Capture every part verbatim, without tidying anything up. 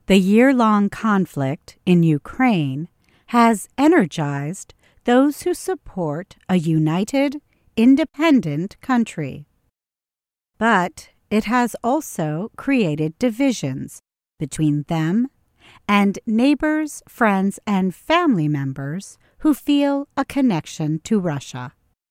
The year-long conflict in Ukraine has energized those who support a united, independent country. But it has also created divisions between them and neighbors, friends, and family members who feel a connection to Russia.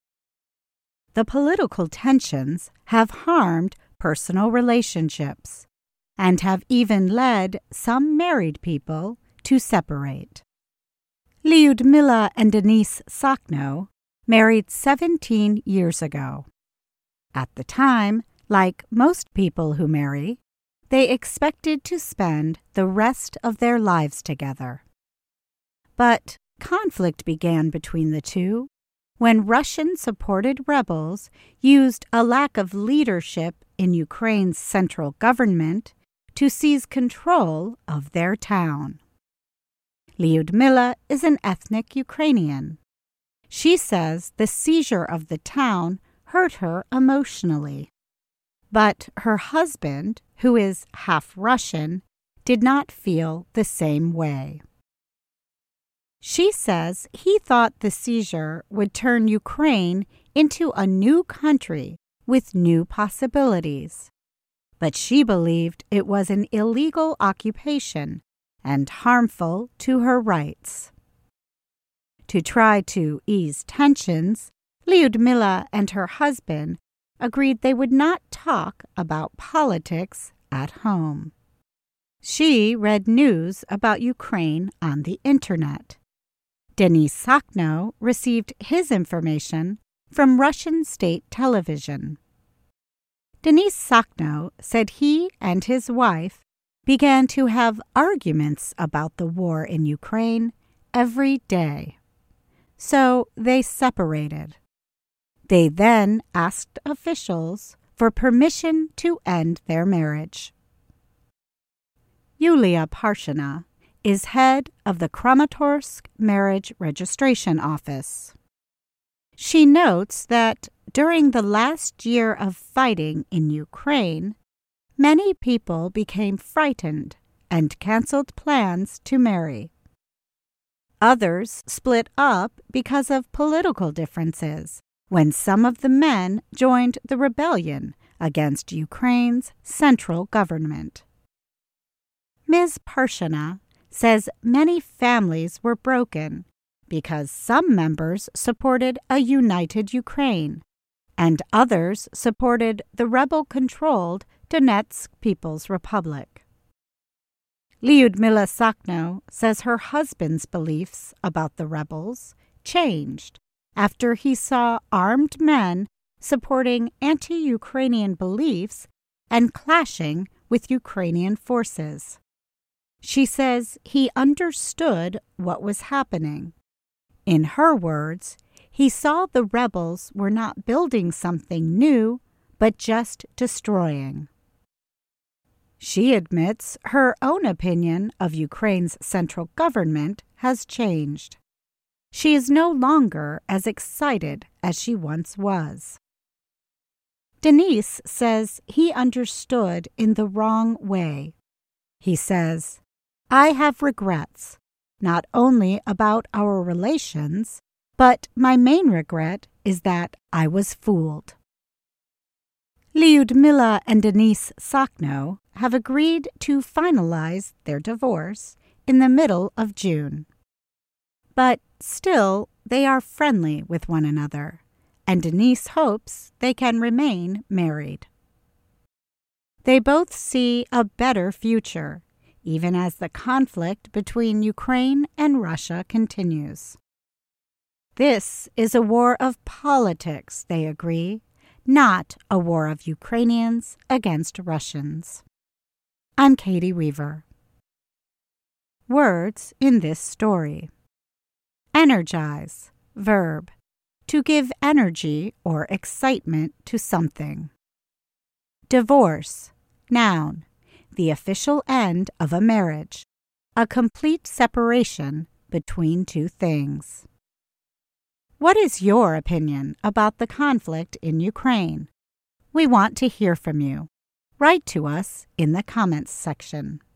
The political tensions have harmed personal relationships and have even led some married people to separate. Lyudmila and Denis Sakhno married seventeen years ago. At the time, like most people who marry, they expected to spend the rest of their lives together. But conflict began between the two when Russian-supported rebels used a lack of leadership in Ukraine's central government to seize control of their town. Lyudmila is an ethnic Ukrainian. She says the seizure of the town hurt her emotionally. But her husband, who is half Russian, did not feel the same way. She says he thought the seizure would turn Ukraine into a new country with new possibilities. But she believed it was an illegal occupation and harmful to her rights. To try to ease tensions, Lyudmila and her husband agreed they would not talk about politics at home. She read news about Ukraine on the internet. Denis Sakhno received his information from Russian state television. Denis Sakhno said he and his wife began to have arguments about the war in Ukraine every day. So they separated. They then asked officials for permission to end their marriage. Yulia Parshina is head of the Kramatorsk Marriage Registration Office. She notes that during the last year of fighting in Ukraine, many people became frightened and canceled plans to marry. Others split up because of political differences when some of the men joined the rebellion against Ukraine's central government. Miz Parshina says many families were broken because some members supported a united Ukraine and others supported the rebel-controlled Donetsk People's Republic. Lyudmila Sakhno says her husband's beliefs about the rebels changed after he saw armed men supporting anti-Ukrainian beliefs and clashing with Ukrainian forces. She says he understood what was happening. In her words, he saw the rebels were not building something new, but just destroying. She admits her own opinion of Ukraine's central government has changed. She is no longer as excited as she once was. Denis says he understood in the wrong way. He says, "I have regrets, not only about our relations, but my main regret is that I was fooled." Lyudmila and Denis Sakhno have agreed to finalize their divorce in the middle of June. But still, they are friendly with one another, and Denis hopes they can remain married. They both see a better future, even as the conflict between Ukraine and Russia continues. This is a war of politics, they agree, not a war of Ukrainians against Russians. I'm Katie Weaver. Words in this story. Energize, verb, to give energy or excitement to something. Divorce, noun, the official end of a marriage, a complete separation between two things. What is your opinion about the conflict in Ukraine? We want to hear from you. Write to us in the comments section.